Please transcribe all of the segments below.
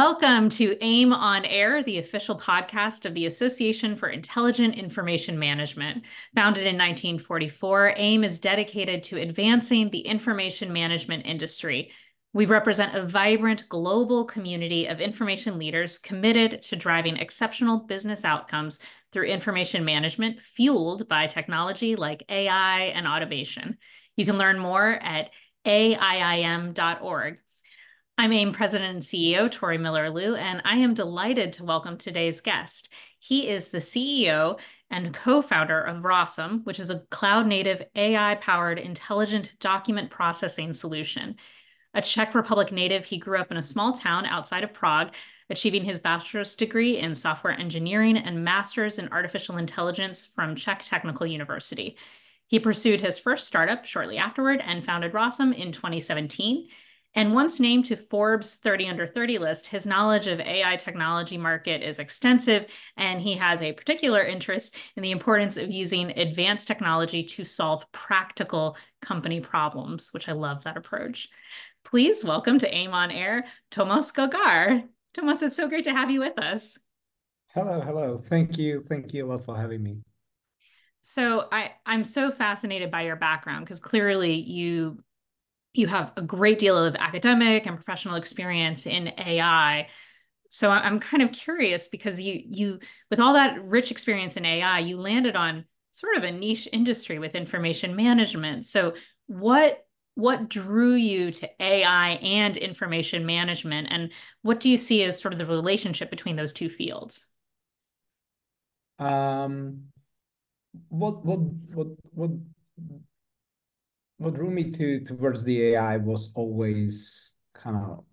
Welcome to AIM on Air, the official podcast of the Association for Intelligent Information Management. Founded in 1944, AIM is dedicated to advancing the information management industry. We represent a vibrant global community of information leaders committed to driving exceptional business outcomes through information management fueled by technology like AI and automation. You can learn more at aiim.org. I'm AIM President and CEO Tori Miller-Liu, and I am delighted to welcome today's guest. He is the CEO and co-founder of Rossum, which is a cloud-native AI-powered intelligent document processing solution. A Czech Republic native, he grew up in a small town outside of Prague, achieving his bachelor's degree in software engineering and master's in artificial intelligence from Czech Technical University. He pursued his first startup shortly afterward and founded Rossum in 2017. And once named to Forbes 30 Under 30 list, his knowledge of AI technology market is extensive, and he has a particular interest in the importance of using advanced technology to solve practical company problems, which I love that approach. Please welcome to AIM on Air, Tomas Gogar. Tomas, it's so great to have you with us. Hello. Thank you. Thank you a lot for having me. So I'm so fascinated by your background because clearly you have a great deal of academic and professional experience in AI. So I'm kind of curious because you with all that rich experience in AI, you landed on sort of a niche industry with information management. So what drew you to AI and information management, and what do you see as sort of the relationship between those two fields? Um, what what what what what drew me towards the AI was always kind of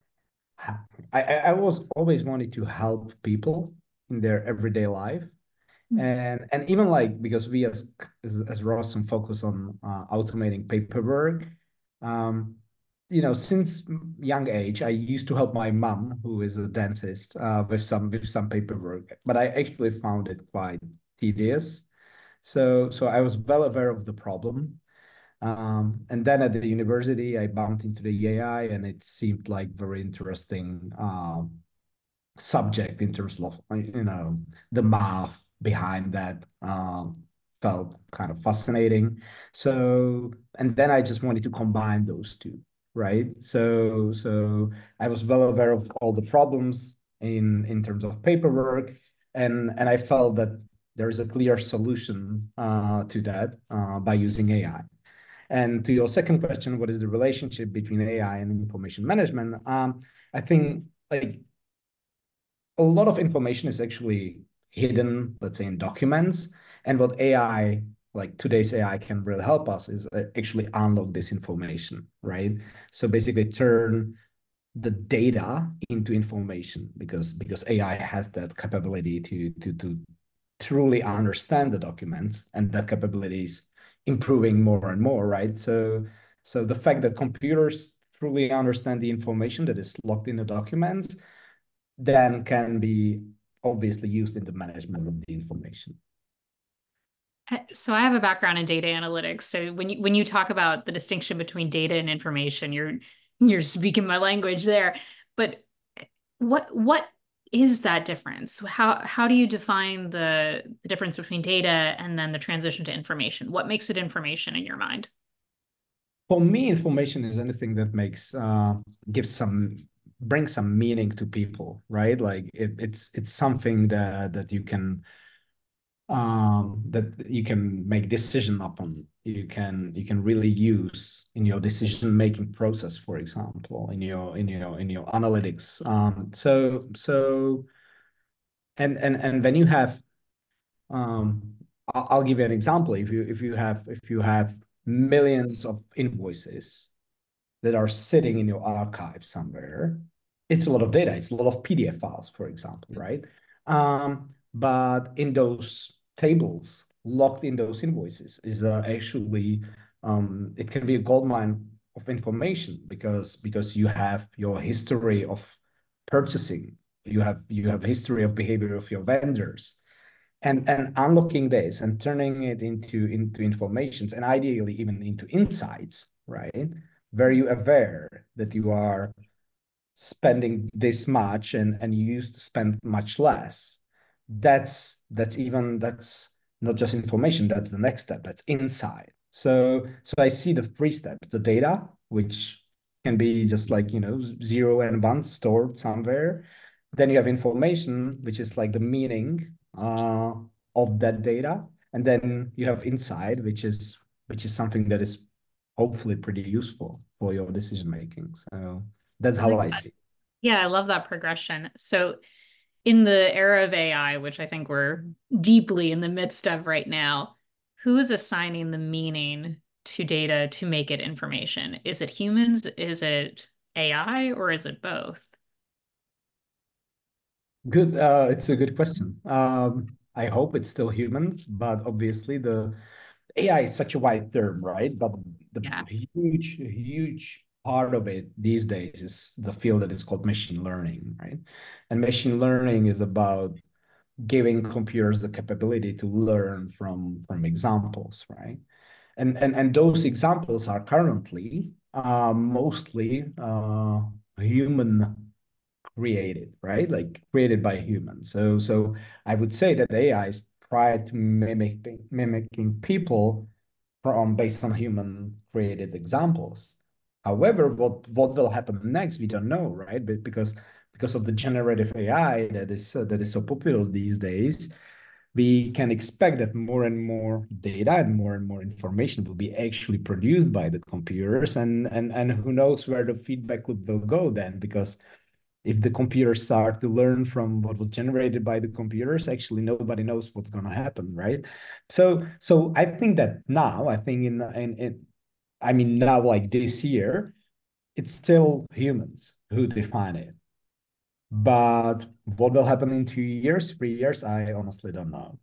I was always wanted to help people in their everyday life. And even like because we as Rossum focus on automating paperwork, um, since young age, I used to help my mom, who is a dentist, with some paperwork, but I actually found it quite tedious. So I was well aware of the problem. And then at the university, I bumped into the AI, and it seemed like very interesting subject in terms of the math behind that felt kind of fascinating. So, and then I just wanted to combine those two, right? So I was well aware of all the problems in terms of paperwork, and I felt that there is a clear solution to that by using AI. And to your second question, what is the relationship between AI and information management? I think like a lot of information is actually hidden, let's say, in documents. And what AI, like today's AI, can really help us is actually unlock this information, right? So basically turn the data into information because AI has that capability to truly understand the documents, and that capability is improving more and more, right? So the fact that computers truly understand the information that is locked in the documents then can be obviously used in the management of the information. So I have a background in data analytics. So when you talk about the distinction between data and information, you're speaking my language there. But what is that difference? How do you define the difference between data and then the transition to information? What makes it information in your mind? For me, information is anything that makes gives some brings some meaning to people, right? Like it's something that you can make decision upon. You can really use in your decision making process, for example, in your analytics. And when you have I'll give you an example. If you have millions of invoices that are sitting in your archive somewhere, it's a lot of data. It's a lot of PDF files, for example, right? But in those tables, locked in those invoices, is actually it can be a goldmine of information because you have your history of purchasing, you have history of behavior of your vendors, and unlocking this and turning it into informations, and ideally even into insights, right? Where you aware that you are spending this much and you used to spend much less. That's not just information, that's the next step, that's insight. So I see the three steps: the data, which can be just like, zero and one stored somewhere. Then you have information, which is like the meaning of that data. And then you have insight, which is something that is hopefully pretty useful for your decision making. So that's I how like I that. see it. Yeah, I love that progression. So, in the era of AI, which I think we're deeply in the midst of right now, who is assigning the meaning to data to make it information? Is it humans? Is it AI? Or is it both? Good. It's a good question. I hope it's still humans, but obviously the AI is such a wide term, right? But the Yeah. huge part of it these days is the field that is called machine learning, right? And machine learning is about giving computers the capability to learn from examples, right? And those examples are currently mostly human created, right? Like created by humans. So I would say that AI is tried to mimicking people from based on human created examples. However, what will happen next, we don't know, right? But because of the generative AI that is so popular these days, we can expect that more and more data and more information will be actually produced by the computers, and who knows where the feedback loop will go then, because if the computers start to learn from what was generated by the computers, actually nobody knows what's going to happen, right? So I think that now, I think I mean, now, like this year, it's still humans who define it. But what will happen in 2 years, 3 years, I honestly don't know.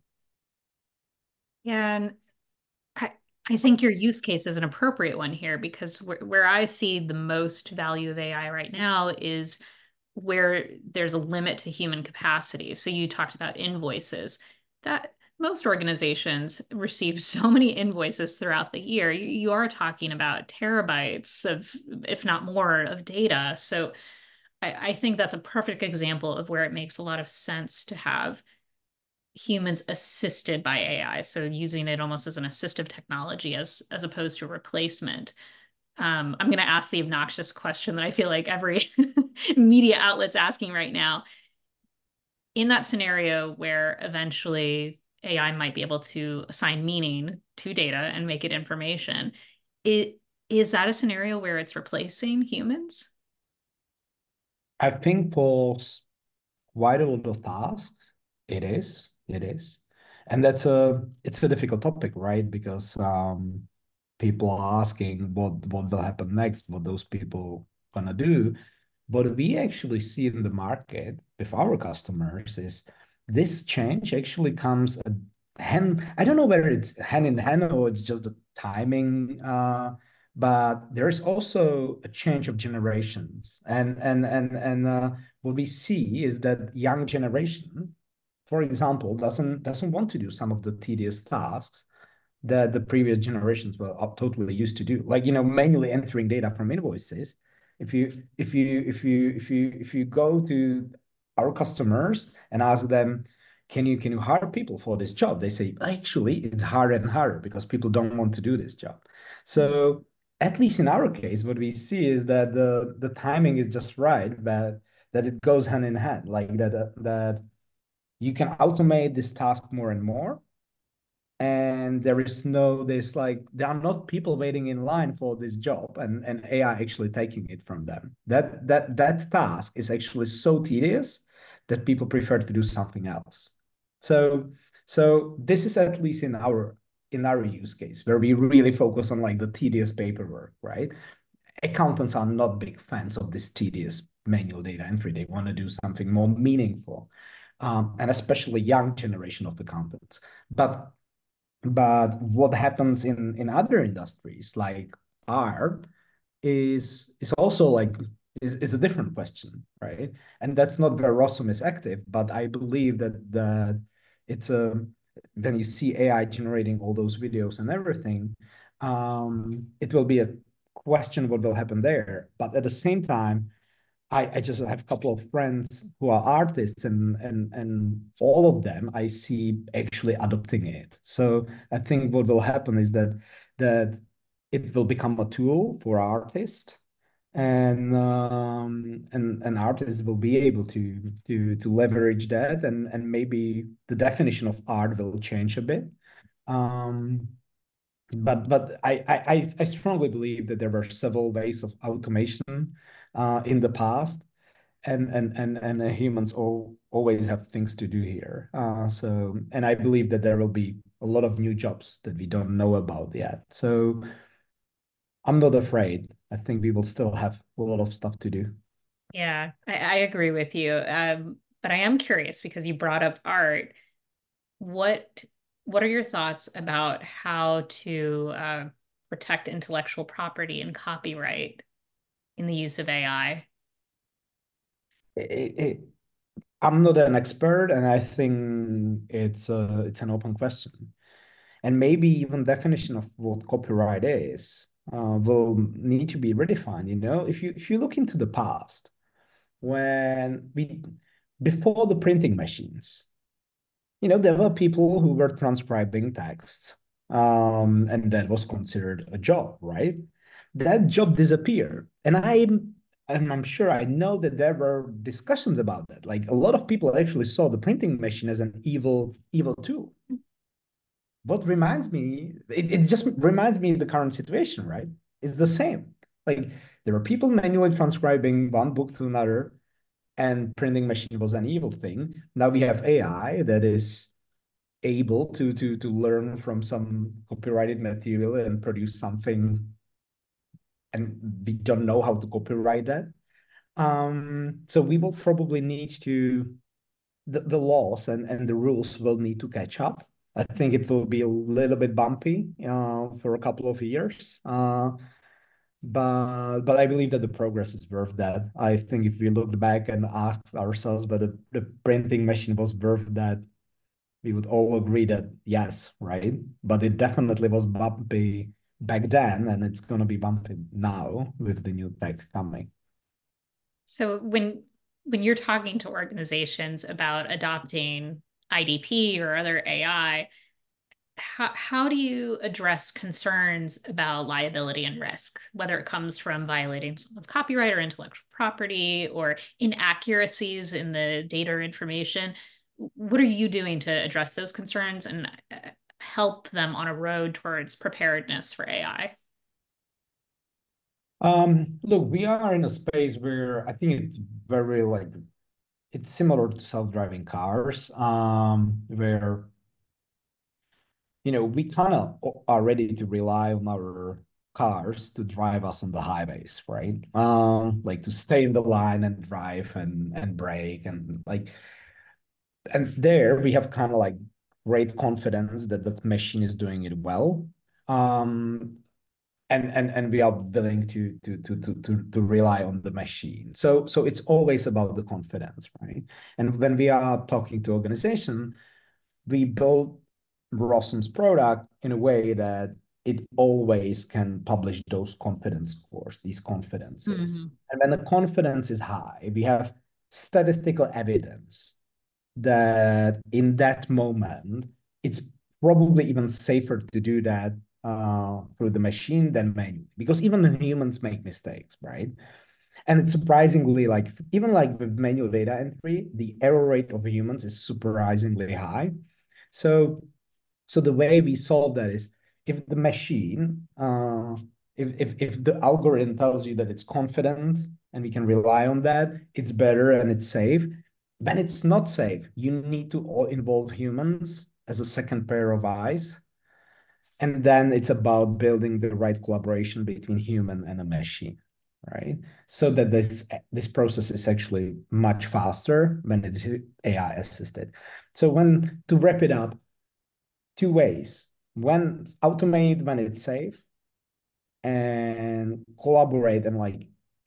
Yeah, and I, I think your use case is an appropriate one here because where I see the most value of AI right now is where there's a limit to human capacity. So you talked about invoices. That most organizations receive so many invoices throughout the year. You are talking about terabytes of, if not more, of data. So I think that's a perfect example of where it makes a lot of sense to have humans assisted by AI. So using it almost as an assistive technology as opposed to a replacement. I'm going to ask the obnoxious question that I feel like every media outlet's asking right now. In that scenario where eventually AI might be able to assign meaning to data and make it information, it is that a scenario where it's replacing humans? I think for quite a lot of tasks, it is, and it's a difficult topic, right? Because people are asking what will happen next, what those people gonna do. What we actually see in the market with our customers is this change actually comes hand. I don't know whether it's hand in hand or it's just the timing, but there's also a change of generations, and what we see is that young generation, for example, doesn't want to do some of the tedious tasks that the previous generations were totally used to do, like manually entering data from invoices. If you go to our customers and ask them, can you hire people for this job, they say actually it's harder and harder because people don't want to do this job. So at least in our case, what we see is that the timing is just right, that it goes hand in hand, like that you can automate this task more and more, and there is no this, like there are not people waiting in line for this job and AI actually taking it from them. That task is actually so tedious that people prefer to do something else. So so this is at least in our use case where we really focus on like the tedious paperwork, right? Accountants are not big fans of this tedious manual data entry. They want to do something more meaningful, and especially young generation of accountants. But what happens in other industries like art is also like is a different question, right? And that's not where Rossum is active, but I believe that it's a when you see AI generating all those videos and everything, it will be a question what will happen there. But at the same time, I just have a couple of friends who are artists, and all of them I see actually adopting it. So I think what will happen is that it will become a tool for artists, and artists will be able to leverage that, and maybe the definition of art will change a bit. Um, but I strongly believe that there were several ways of automation in the past, and humans always have things to do here. So, and I believe that there will be a lot of new jobs that we don't know about yet. So I'm not afraid. I think we will still have a lot of stuff to do. Yeah, I agree with you. But I am curious because you brought up art. What what are your thoughts about how to protect intellectual property and copyright in the use of AI? It, it, I'm not an expert, and I think it's an open question. And maybe even definition of what copyright is will need to be redefined. If you look into the past, when we before the printing machines, there were people who were transcribing texts, and that was considered a job, right? That job disappeared, and I'm sure I know that there were discussions about that. Like a lot of people actually saw the printing machine as an evil tool. What reminds me, it just reminds me of the current situation, right? It's the same. Like there were people manually transcribing one book to another, and printing machine was an evil thing. Now we have AI that is able to learn from some copyrighted material and produce something, and we don't know how to copyright that. So we will probably need to the laws and the rules will need to catch up. I think it will be a little bit bumpy for a couple of years. But I believe that the progress is worth that. I think if we looked back and asked ourselves whether the printing machine was worth that, we would all agree that yes, right? But it definitely was bumpy back then, and it's going to be bumpy now with the new tech coming. So when you're talking to organizations about adopting IDP or other AI, how do you address concerns about liability and risk, whether it comes from violating someone's copyright or intellectual property or inaccuracies in the data or information? What are you doing to address those concerns and help them on a road towards preparedness for AI? Look, we are in a space where I think it's very like it's similar to self-driving cars, where we kind of are ready to rely on our cars to drive us on the highways, right? Like to stay in the line and drive and brake and there we have kind of like great confidence that the machine is doing it well. Um, and we are willing to rely on the machine. So it's always about the confidence, right? And when we are talking to organization, we build Rossum's product in a way that it always can publish those confidence scores, these confidences. Mhm. And when the confidence is high, we have statistical evidence that in that moment, it's probably even safer to do that through the machine than manually, because even the humans make mistakes, right? And it's surprisingly like even like with manual data entry, the error rate of humans is surprisingly high. So so the way we solve that is if the machine, if the algorithm tells you that it's confident and we can rely on that, it's better and it's safe. When it's not safe, you need to all involve humans as a second pair of eyes. And then it's about building the right collaboration between human and a machine, right? So that this process is actually much faster when it's AI assisted. So when to wrap it up, two ways. One, automate when it's safe, and collaborate and like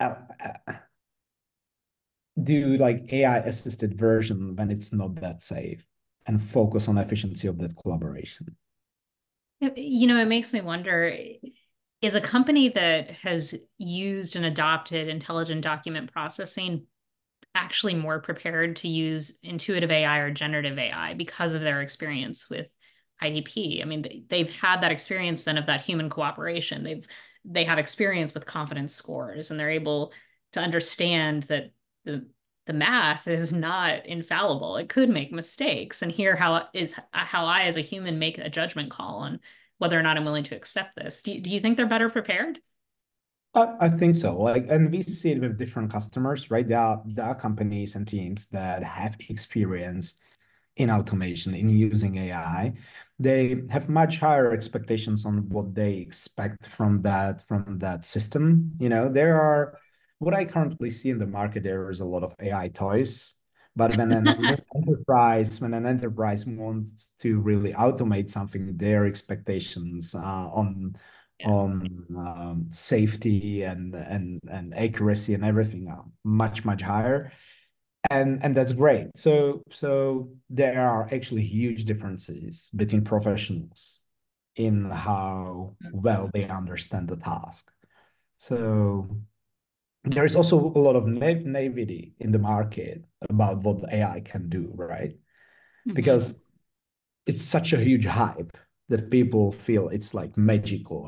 do like AI assisted version when it's not that safe, and focus on efficiency of that collaboration. It makes me wonder. Is a company that has used and adopted intelligent document processing actually more prepared to use intuitive AI or generative AI because of their experience with IDP? I mean, they've had that experience then of that human cooperation. They have experience with confidence scores, and they're able to understand that the math is not infallible. It could make mistakes, and hear how I as a human make a judgment call on whether or not I'm willing to accept this. Do you think they're better prepared? I think so. Like, and we see it with different customers, right? There are companies and teams that have experience in automation, in using AI. They have much higher expectations on what they expect from that system. There are what I currently see in the market, there is a lot of AI toys. But when an enterprise wants to really automate something, their expectations Yeah. on safety and accuracy and everything are much, much higher. And that's great. So there are actually huge differences between professionals in how well they understand the task. So there is also a lot of naivety in the market about what AI can do, right? Mhm. Because it's such a huge hype that people feel it's like magical.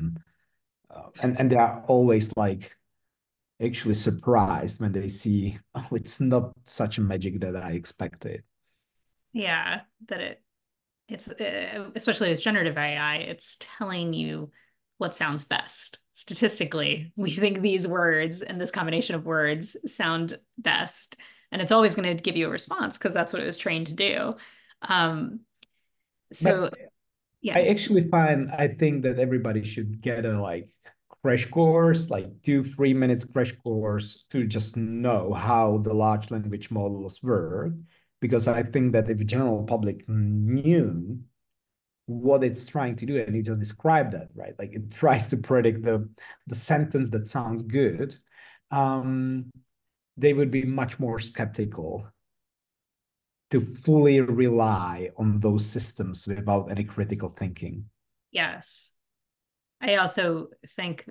And they are always like actually surprised when they see, oh, it's not such a magic that I expected. Yeah, that it's especially with generative AI, it's telling you what sounds best. Statistically, we think these words and this combination of words sound best, and it's always going to give you a response because that's what it was trained to do. Um, so But yeah, I think that everybody should get a like crash course, like 2 3 minutes crash course to just know how the large language models work. Because I think that if the general public knew what it's trying to do, and you just described that, right? Like it tries to predict the sentence that sounds good, um, they would be much more skeptical to fully rely on those systems without any critical thinking. yes. I also think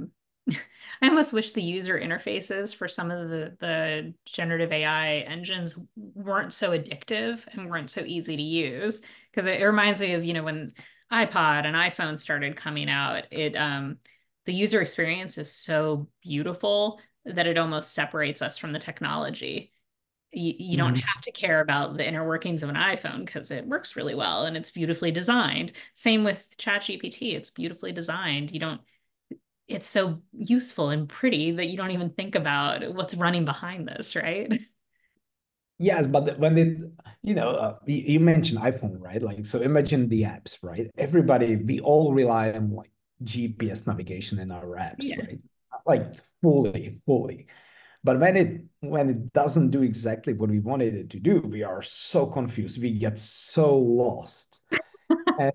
I almost wish the user interfaces for some of the generative AI engines weren't so addictive and weren't so easy to use. Because it reminds me of, when iPod and iPhone started coming out, the user experience is so beautiful that it almost separates us from the technology. You don't Mhm. have to care about the inner workings of an iPhone because it works really well and it's beautifully designed. Same with ChatGPT, it's beautifully designed. You don't, it's so useful and pretty that you don't even think about what's running behind this, right? Yes, but when you mentioned iPhone, right? Like, so imagine the apps, right? We all rely on like GPS navigation in our apps, Yeah. right? Like fully. But when it doesn't do exactly what we wanted it to do, we are so confused. We get so lost. And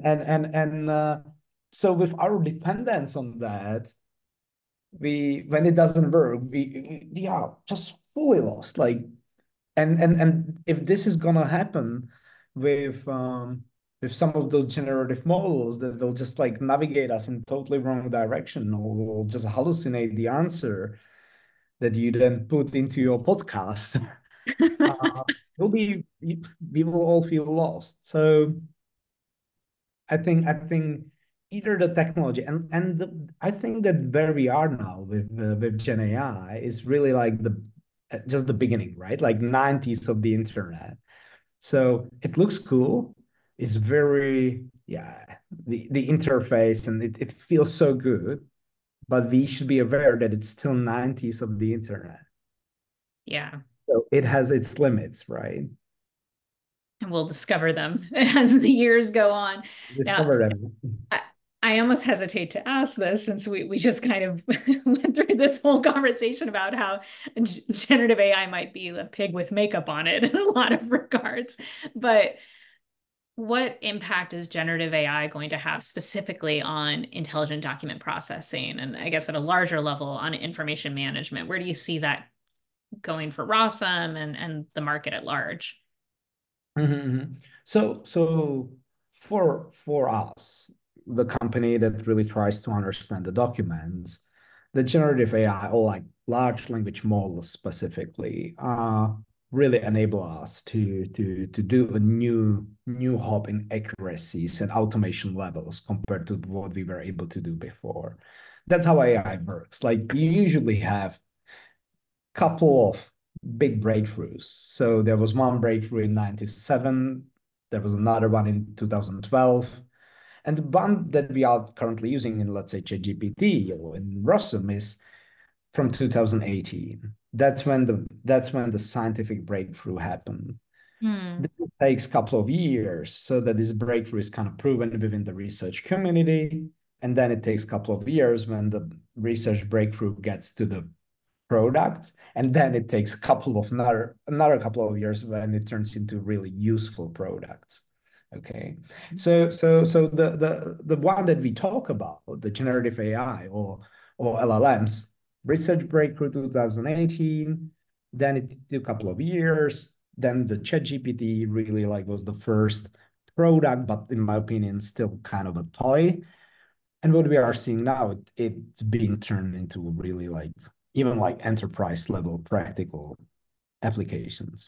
so with our dependence on that, we when it doesn't work, we are just fully lost. Like, and if this is gonna happen with some of those generative models that will just like navigate us in totally wrong direction, or will just hallucinate the answer that you then put into your podcast, uh, we'll be we will all feel lost. So I think either the technology I think that where we are now with Gen AI is really like the just the beginning, right? Like 90s of the internet. So it looks cool. It's very, yeah, the interface and it feels so good, but we should be aware that it's still 90s of the internet. Yeah. So it has its limits, right? And we'll discover them as the years go on. Now, Discover them. I, I almost hesitate to ask this since we just kind of went through this whole conversation about how generative AI might be a pig with makeup on it in a lot of regards. But what impact is generative AI going to have specifically on intelligent document processing? And I guess at a larger level on information management, where do you see that going for Rossum and the market at large? Mhm, mhm. So for us, the company that really tries to understand the documents, the generative AI or like large language models specifically, really enable us to do a new hop in accuracies and automation levels compared to what we were able to do before. That's how AI works. Like you usually have a couple of big breakthroughs. So there was one breakthrough in 97, there was another one in 2012. And the one that we are currently using in, let's say, ChatGPT or in Rossum is from 2018. That's when the scientific breakthrough happened. Hmm. It takes a couple of years so that this breakthrough is kind of proven within the research community. And then it takes a couple of years when the research breakthrough gets to the products. And then it takes another couple of years when it turns into really useful products. Okay. So the one that we talk about, the generative AI or LLMs, research breakthrough 2018, then it took a couple of years. Then the ChatGPT really like was the first product, but in my opinion, still kind of a toy. And what we are seeing now, it's being turned into really like even like enterprise level practical applications.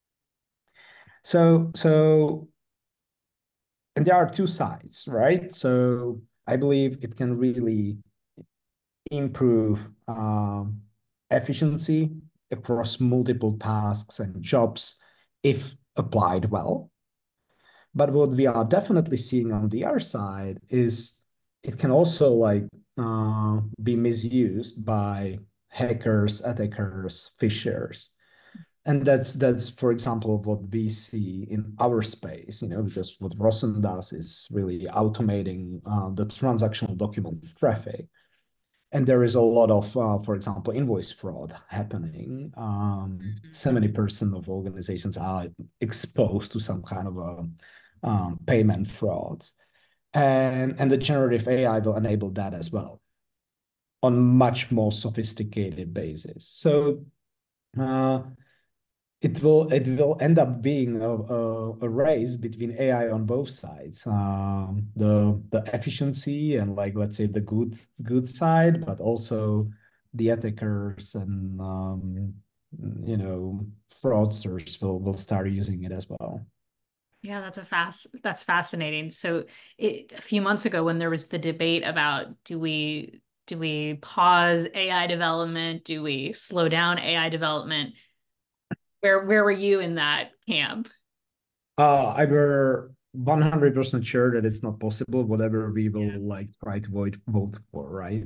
So and there are two sides, right? So I believe it can really improve efficiency across multiple tasks and jobs if applied well. But what we are definitely seeing on the other side is it can also like be misused by hackers, attackers, phishers. And that's for example what we see in our space, because what Rossum does is really automating the transactional documents traffic. And there is a lot of, for example, invoice fraud happening. 70% of organizations are exposed to some kind of a payment fraud. And the generative AI will enable that as well on much more sophisticated basis. So uh, it will end up being a race between AI on both sides. The efficiency and like let's say the good side, but also the attackers and you know fraudsters will start using it as well. Yeah, that's fascinating. So a few months ago when there was the debate about do we pause AI development? Do we slow down AI development? Where were you in that camp? I were 100% sure that it's not possible, whatever we Yeah. will like try to vote for, right?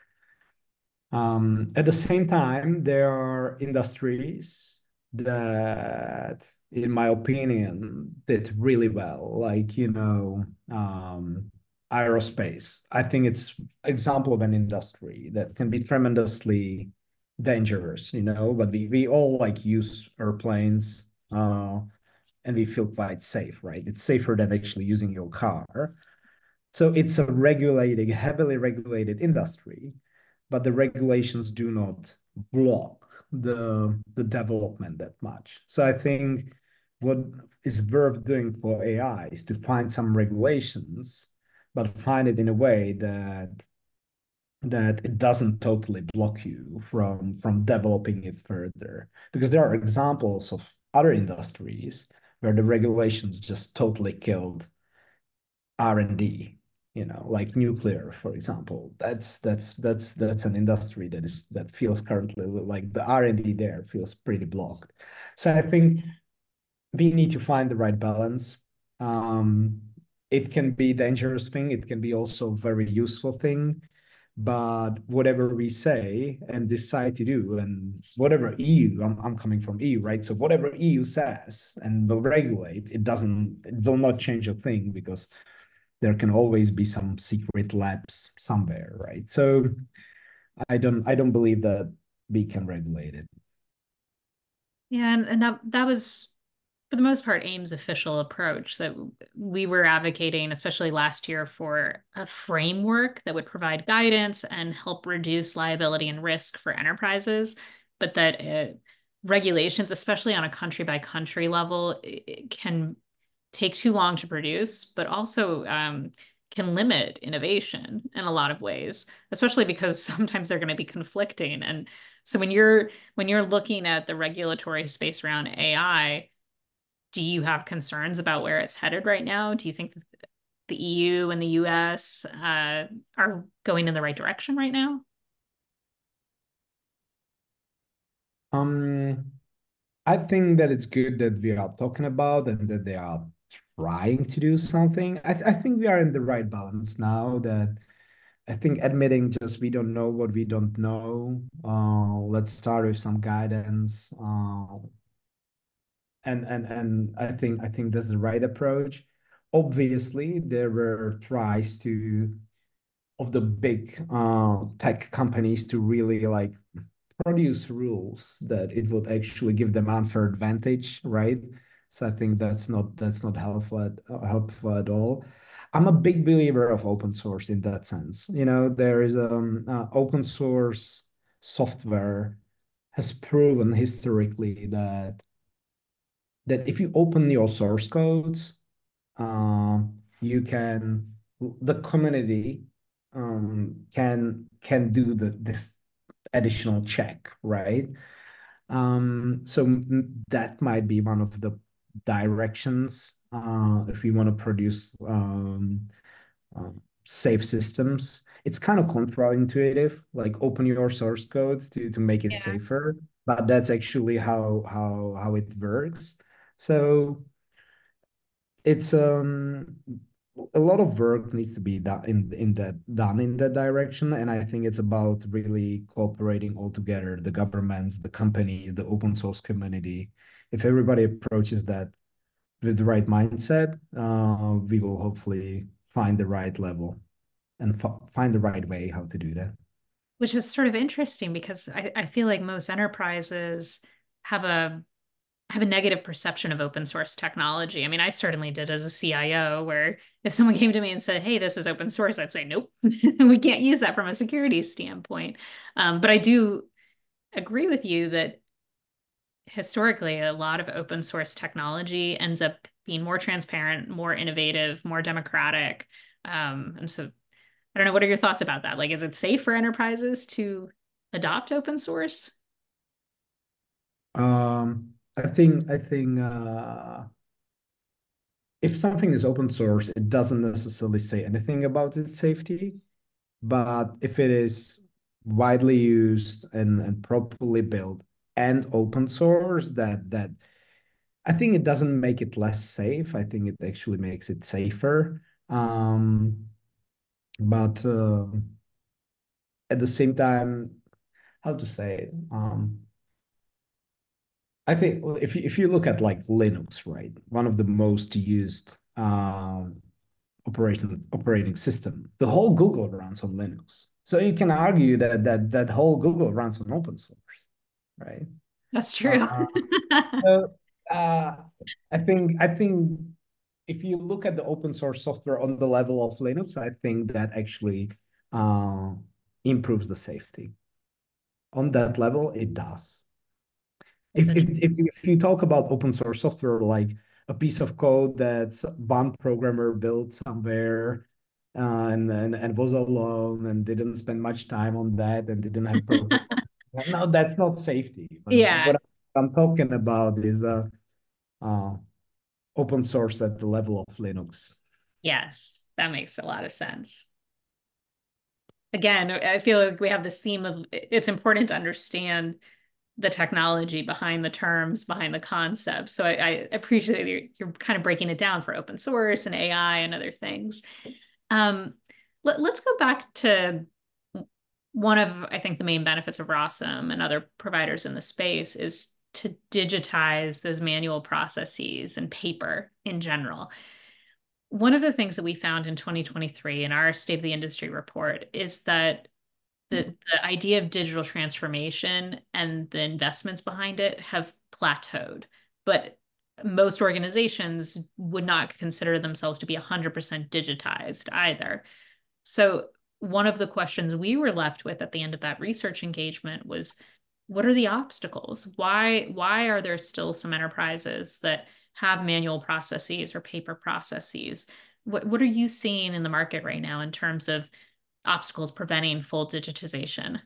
At the same time, there are industries that, in my opinion, did really well, like, aerospace. I think it's example of an industry that can be tremendously dangerous, but we all like use airplanes, and we feel quite safe, right? It's safer than actually using your car. So it's a heavily regulated industry, but the regulations do not block the development that much. So I think what is worth doing for AI is to find some regulations, but find it in a way that it doesn't totally block you from developing it further. Because there are examples of other industries where the regulations just totally killed R&D, like nuclear, for example. That's an industry that feels currently like the R&D there feels pretty blocked. So I think we need to find the right balance. Um, it can be a dangerous thing. It can be also a very useful thing. But whatever we say and decide to do, and whatever EU, I'm coming from EU, right? So whatever EU says and will regulate, it will not change a thing because there can always be some secret labs somewhere, right? So I don't believe that we can regulate it. Yeah, and that was for the most part AIM's official approach that we were advocating, especially last year, for a framework that would provide guidance and help reduce liability and risk for enterprises, but that regulations, especially on a country by country level, it can take too long to produce, but also can limit innovation in a lot of ways, especially because sometimes they're going to be conflicting. And so when you're looking at the regulatory space around AI, do you have concerns about where it's headed right now? Do you think the EU and the US are going in the right direction right now? Um, I think that it's good that we are talking about and that they are trying to do something. I think we are in the right balance now that I think admitting just we don't know what we don't know. Let's start with some guidance. And I think that's the right approach. Obviously, there were tries to of the big tech companies to really like produce rules that it would actually give them unfair advantage, right? So I think that's not helpful at all. I'm a big believer of open source in that sense. There is open source software has proven historically that if you open your source codes, you can the community can do this additional check, right? So that might be one of the directions if we want to produce uh, safe systems. It's kind of counterintuitive, like open your source code to make it Yeah. safer, but that's actually how it works. So it's a lot of work needs to be done in that direction, and I think it's about really cooperating all together, the governments, the companies, the open source community. If everybody approaches that with the right mindset, we will hopefully find the right level and find the right way how to do that. Which is sort of interesting because I feel like most enterprises have a have a negative perception of open source technology. I mean, I certainly did as a CIO, where if someone came to me and said, "Hey, this is open source," I'd say, "Nope, we can't use that from a security standpoint." But I do agree with you that historically, a lot of open source technology ends up being more transparent, more innovative, more democratic. And so I don't know, what are your thoughts about that? Like, is it safe for enterprises to adopt open source? I think if something is open source, it doesn't necessarily say anything about its safety. But if it is widely used and properly built and open source, that I think it doesn't make it less safe. I think it actually makes it safer. But at the same time, how to say it? I think if you look at like Linux, right, one of the most used operating system. The whole Google runs on Linux. So you can argue that whole Google runs on open source, right? That's true. Uh, so uh, I think if you look at the open source software on the level of Linux, I think that actually uh, improves the safety. On that level, it does. That's If you talk about open source software, like a piece of code that one programmer built somewhere and was alone and didn't spend much time on that and didn't have proper. No, that's not safety. But yeah. what I'm talking about is uh, open source at the level of Linux. Yes, that makes a lot of sense. Again, I feel like we have this theme of it's important to understand the technology behind the terms, behind the concepts. So I appreciate that you're kind of breaking it down for open source and AI and other things. Um, let's go back to one of, I think, the main benefits of ROSM and other providers in the space is to digitize those manual processes and paper in general. One of the things that we found in 2023 in our State of the Industry report is that the idea of digital transformation and the investments behind it have plateaued. But most organizations would not consider themselves to be 100% digitized either. So one of the questions we were left with at the end of that research engagement was, what are the obstacles? Why are there still some enterprises that have manual processes or paper processes? What are you seeing in the market right now in terms of obstacles preventing full digitization?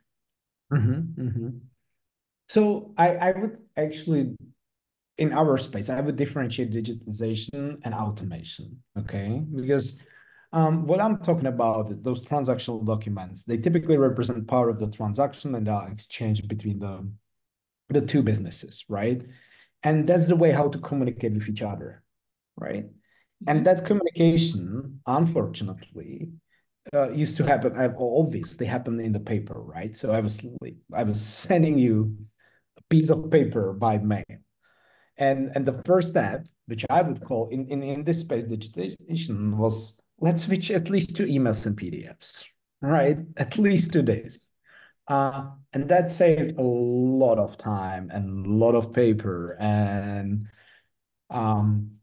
So I would actually, in our space, I would differentiate digitization and automation, okay? Because what I'm talking about, those transactional documents, they typically represent part of the transaction and the exchange between the two businesses, right? And that's the way how to communicate with each other, right? And Mhm. that communication, unfortunately, used to happen. Obviously, happened in the paper, right? So I was sending you a piece of paper by mail, and the first step, which I would call in this space digitization, was let's switch at least to emails and PDFs, right? At least to this. And that saved a lot of time and a lot of paper. And um,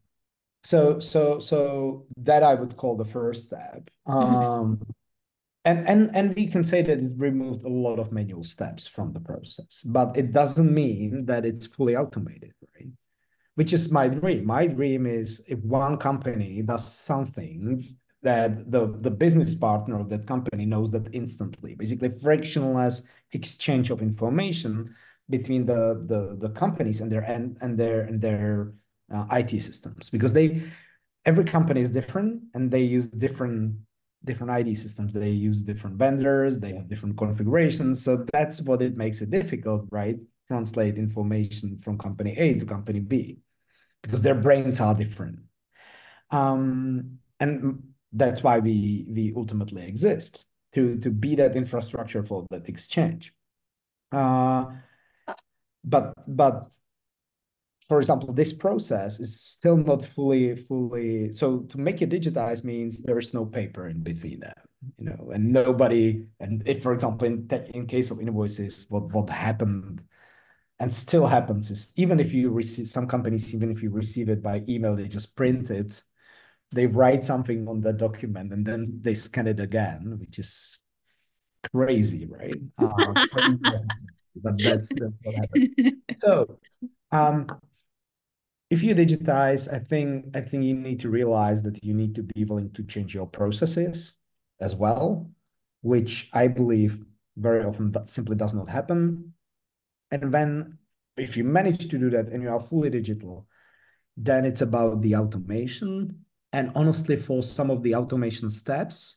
so that I would call the first step. Mhm. And we can say that it removed a lot of manual steps from the process, but it doesn't mean that it's fully automated, right? Which is my dream. My dream is if one company does something that the business partner of that company knows that instantly, basically frictionless exchange of information between the companies and their IT systems, because every company is different and they use different ID systems. They use different vendors, they have different configurations. So that's what it makes it difficult, right? Translate information from company A to company B because their brains are different. And that's why we ultimately exist to be that infrastructure for that exchange. Uh, but for example, this process is still not fully. So to make it digitized means there is no paper in between them, and nobody. And if, for example, in case of invoices, what happened and still happens is even if you receive some companies, even if you receive it by email, they just print it, they write something on the document, and then they scan it again, which is crazy, right? Crazy efficiency, but that's what happens. So um, if you digitize, I think you need to realize that you need to be willing to change your processes as well, which I believe very often simply does not happen. And then if you manage to do that and you are fully digital, then it's about the automation. And honestly, for some of the automation steps,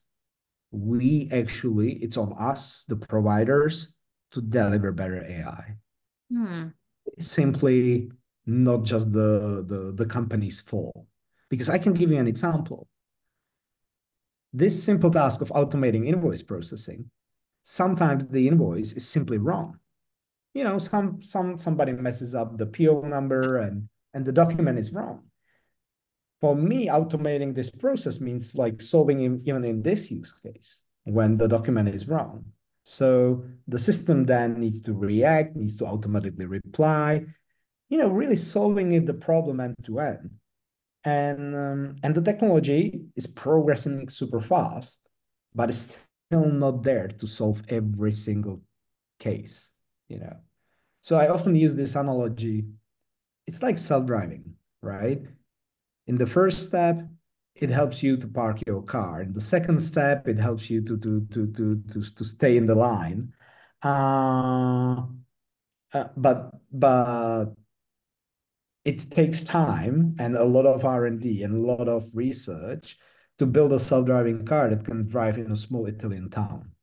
it's on us, the providers, to deliver better AI. Hmm. It's simply not just the company's fault. Because I can give you an example. This simple task of automating invoice processing, sometimes the invoice is simply wrong. Somebody messes up the PO number and the document is wrong. For me, automating this process means like solving even in this use case when the document is wrong. So the system then needs to react, needs to automatically reply, really solving the problem end to end. And the technology is progressing super fast, but it's still not there to solve every single case, you know. So I often use this analogy. It's like self-driving, right? In the first step, it helps you to park your car. In the second step, it helps you to stay in the line. Uh, but it takes time and a lot of R&D and a lot of research to build a self-driving car that can drive in a small Italian town.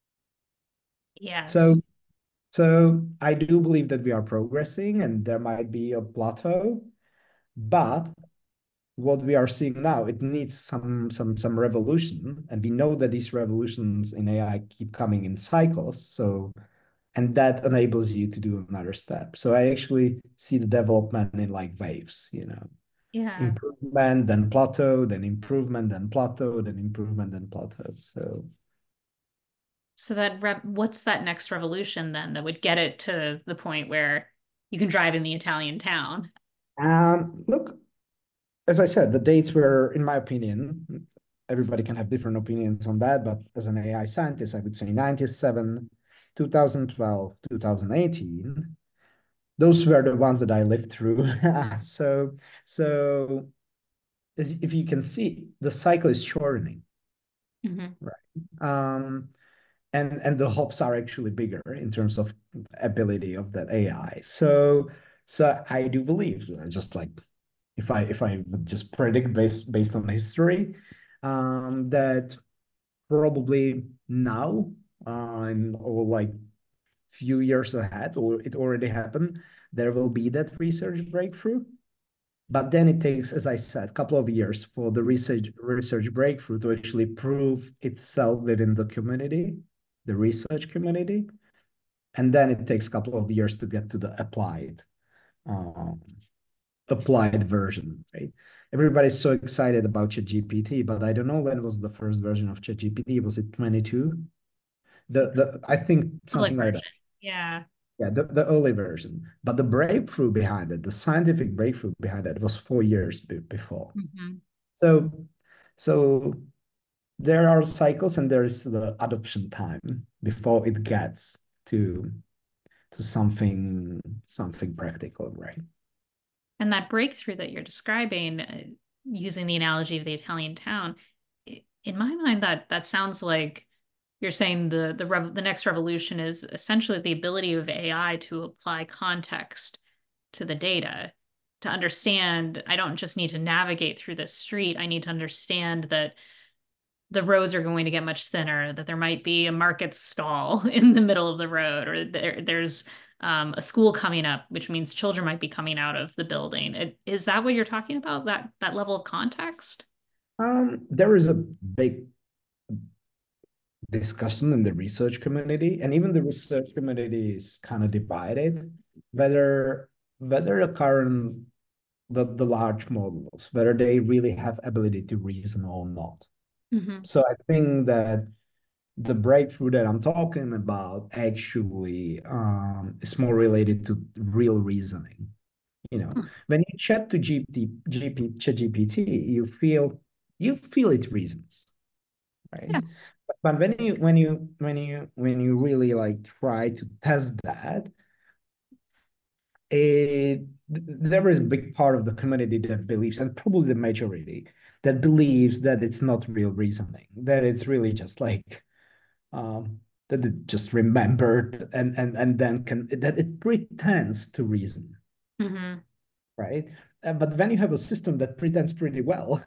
So Yes. so I do believe that we are progressing and there might be a plateau, but what we are seeing now, it needs some revolution, and we know that these revolutions in AI keep coming in cycles. So, and that enables you to do another step. So I actually see the development in like waves, Yeah. improvement, then plateau, then improvement, then plateau, then improvement, then plateau. So, So what's that next revolution then that would get it to the point where you can drive in the Italian town? look, as I said, the dates were, in my opinion, everybody can have different opinions on that, but as an AI scientist, I would say 97, 2012, 2018. Those were the ones that I lived through. so, so as if you can see, the cycle is shortening, Hmm. right? Um, and the hops are actually bigger in terms of ability of that AI. So I do believe, just like if I would just predict based on history, that probably now, or like few years ahead, or it already happened, there will be that research breakthrough. But then it takes, as I said, a couple of years for the research breakthrough to actually prove itself within the community, the research community, and then it takes a couple of years to get to the um, applied version, right? Everybody's so excited about ChatGPT, but I don't know when was the first version of ChatGPT. Was it 22? The I think Public something like version. that. Yeah. Yeah, the early version. But the breakthrough behind it, the scientific breakthrough behind it, was 4 years before. Hmm. So, so there are cycles and there is the adoption time before it gets to something practical, right? And that breakthrough that you're describing, using the analogy of the Italian town, in my mind, that sounds like you're saying the next revolution is essentially the ability of AI to apply context to the data, to understand I don't just need to navigate through this street. I need to understand that the roads are going to get much thinner, that there might be a market stall in the middle of the road, or there's a school coming up, which means children might be coming out of the building. Is that what you're talking about? That level of context? There is a big discussion in the research community, and even the research community is kind of divided whether the large models, whether they really have ability to reason or not. Hmm. So I think that the breakthrough that I'm talking about actually is more related to real reasoning. You know, when you chat to ChatGPT, you feel it reasons, right? Yeah. But when you really like try to test that, there is a big part of the community that believes, and probably the majority, that believes that it's not real reasoning, that it's really just like um, that it just remembered and then can that it pretends to reason, Hmm. right? But when you have a system that pretends pretty well,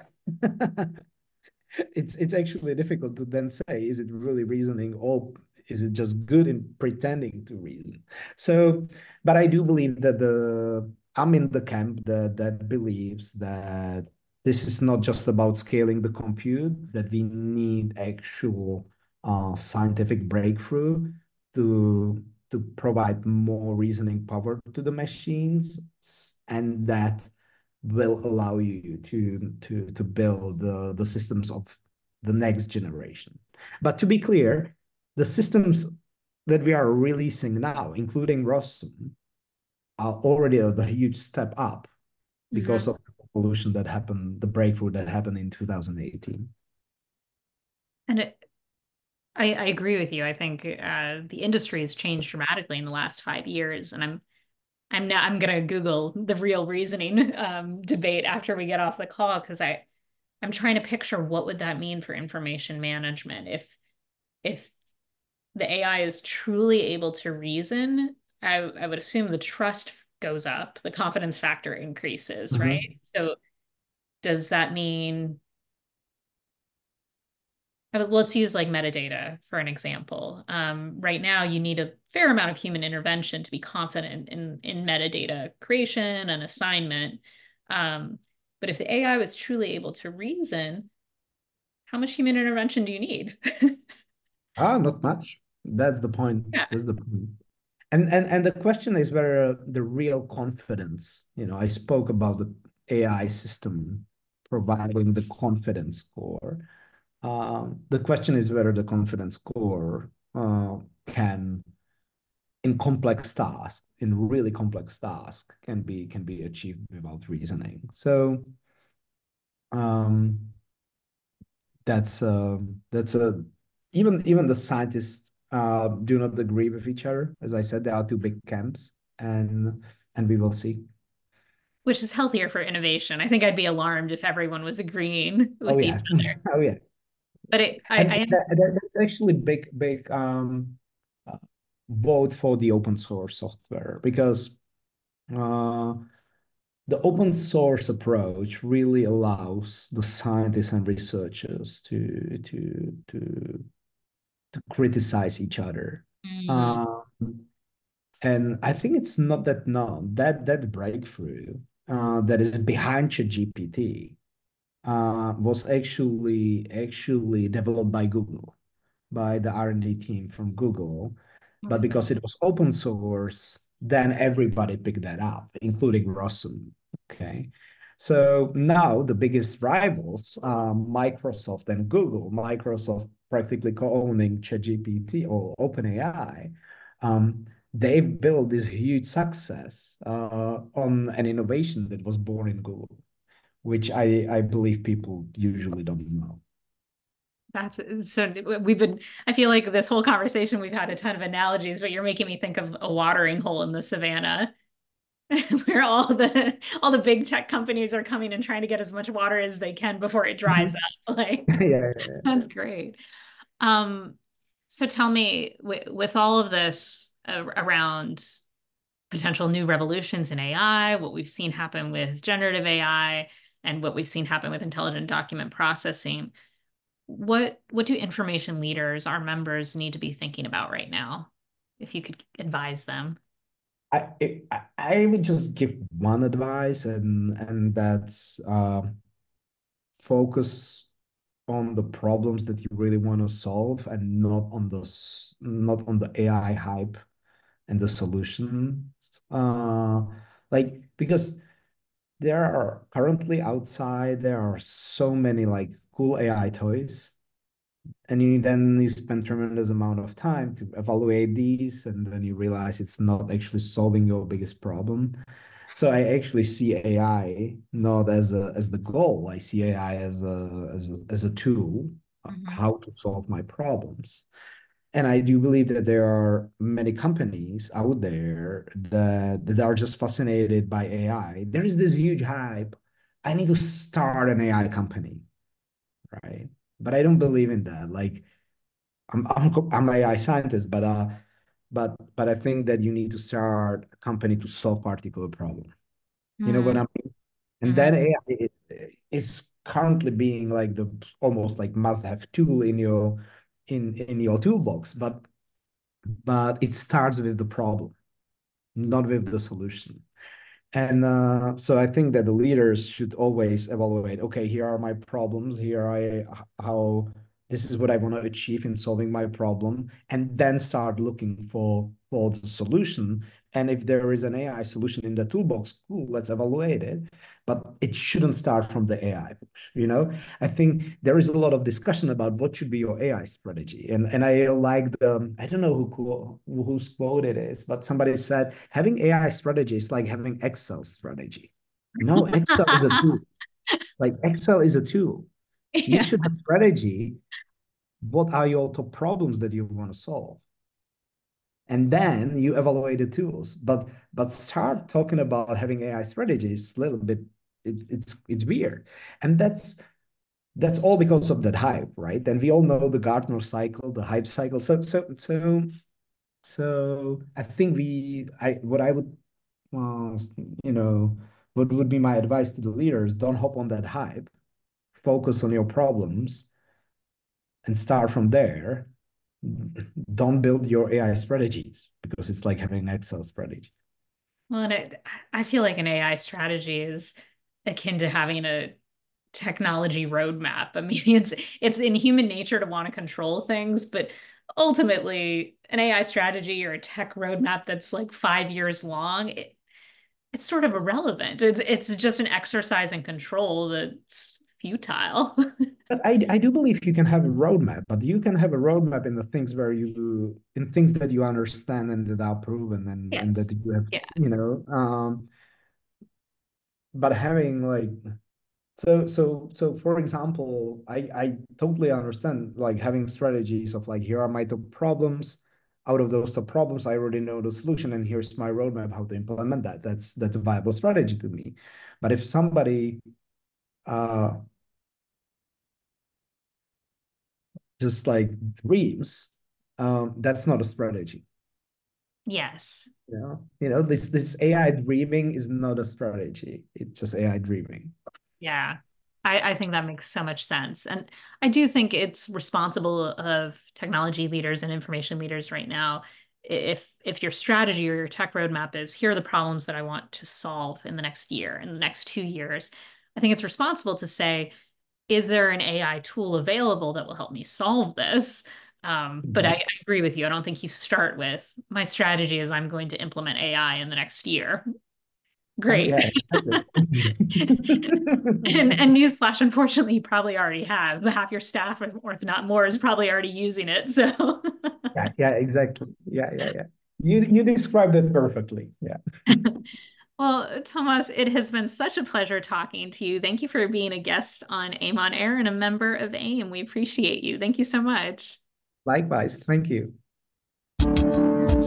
it's actually difficult to then say, is it really reasoning or is it just good in pretending to reason? So, but I do believe that I'm in the camp that believes that this is not just about scaling the compute, that we need actual scientific breakthrough to to provide more reasoning power to the machines, and that will allow you to build the systems of the next generation. But to be clear, the systems that we are releasing now, including Rossum, are already a huge step up because Hmm. of the evolution that happened, the breakthrough that happened in 2018. And I agree with you. I think the industry has changed dramatically in the last 5 years, and I'm gonna Google the real reasoning debate after we get off the call because I'm trying to picture what would that mean for information management if the AI is truly able to reason. I would assume the trust goes up, the confidence factor increases, right? Mhm. So does that mean let's use like metadata for an example. Right now, you need a fair amount of human intervention to be confident in metadata creation and assignment. Um, but if the AI was truly able to reason, how much human intervention do you need? Not much. That's the point. Yeah. That's the point. And the question is whether the real confidence, I spoke about the AI system providing the confidence score. The question is whether the confidence score can, in complex tasks, in really complex tasks, can be achieved without reasoning. So um, that's a even the scientists do not agree with each other. As I said, there are two big camps, and we will see. which is healthier for innovation. I think I'd be alarmed if everyone was agreeing Oh with each yeah. other. Oh yeah. But And I that's actually big uh, vote for the open source software because uh, the open source approach really allows the scientists and researchers to criticize each other. mm, Um, and I think it's not that known that breakthrough that is behind ChatGPT was actually developed by Google, by the R&D team from Google. But really? because it was open source, then everybody picked that up, including Rossum. Okay. So now the biggest rivals are Microsoft and Google. Microsoft practically co-owning ChatGPT or OpenAI. They've built this huge success on an innovation that was born in Google, which I believe people usually don't know. That's so we've been, I feel like this whole conversation we've had a ton of analogies, but you're making me think of a watering hole in the savannah where all the big tech companies are coming and trying to get as much water as they can before it dries Mhm. up. Like Yeah. that's great. Um, so tell me, with all of this around potential new revolutions in AI, what we've seen happen with generative AI, and what we've seen happen with intelligent document processing, what do information leaders, our members, need to be thinking about right now, if you could advise them? I would just give one advice, and that's focus on the problems that you really want to solve, and not on the AI hype and the solutions. Like because there are currently outside there are so many like cool AI toys, and you spend tremendous amount of time to evaluate these, and then you realize it's not actually solving your biggest problem. So I actually see AI not as the goal. I see AI as a tool Mhm. how to solve my problems. And I do believe that there are many companies out there that are just fascinated by AI. There is this huge hype. I need to start an AI company, right? But I don't believe in that. Like I'm an AI scientist, but I think that you need to start a company to solve particular problem. You know what I Mm, mean? And mhm. then AI is currently being like the almost like must-have tool in your toolbox, but it starts with the problem, not with the solution. And so I think that the leaders should always evaluate, okay, here are my problems, here I how this is what I want to achieve in solving my problem, and then start looking for the solution. And if there is an AI solution in the toolbox, cool, let's evaluate it. But it shouldn't start from the AI push, you know? I think there is a lot of discussion about what should be your AI strategy. And I like the, I don't know whose quote it is, but somebody said having AI strategy is like having Excel strategy. No, Excel is a tool. Like Excel is a tool. You Yeah. should have strategy. What are your top problems that you want to solve? And then you evaluate the tools. But start talking about having AI strategies a little bit. It's weird, and that's all because of that hype, right? And we all know the Gartner cycle, the hype cycle. So I think I what I would, uh, you know, what would be my advice to the leaders? Don't hop on that hype. Focus on your problems and start from there. Don't build your AI strategies because it's like having an Excel strategy. Well, and I feel like an AI strategy is akin to having a technology roadmap. I mean, it's in human nature to want to control things, but ultimately, an AI strategy or a tech roadmap that's like 5 years long, it's sort of irrelevant. It's just an exercise in control that's futile. But I do believe you can have a roadmap, but you can have a roadmap in the things where you in things that you understand and that are proven and that Yes. you have, Yeah. but having like so for example, I totally understand like having strategies of like here are my top problems. out of those top problems, I already know the solution, and here's my roadmap how to implement that. That's a viable strategy to me. But if somebody uh, just like dreams, that's not a strategy. Yes. This AI dreaming is not a strategy. It's just AI dreaming. Yeah. I think that makes so much sense. And I do think it's responsible of technology leaders and information leaders right now. If your strategy or your tech roadmap is here are the problems that I want to solve in the next year, in the next 2 years, I think it's responsible to say, is there an AI tool available that will help me solve this? But I agree with you. I don't think you start with my strategy is I'm going to implement AI in the next year. Great. Yeah, exactly. And newsflash, unfortunately, you probably already have. The half your staff, or if not more, is probably already using it. So, Yeah, exactly. Yeah. You described it perfectly. Yeah. well, Thomas, it has been such a pleasure talking to you. Thank you for being a guest on AIM on Air and a member of AIM. We appreciate you. Thank you so much. Likewise. Thank you.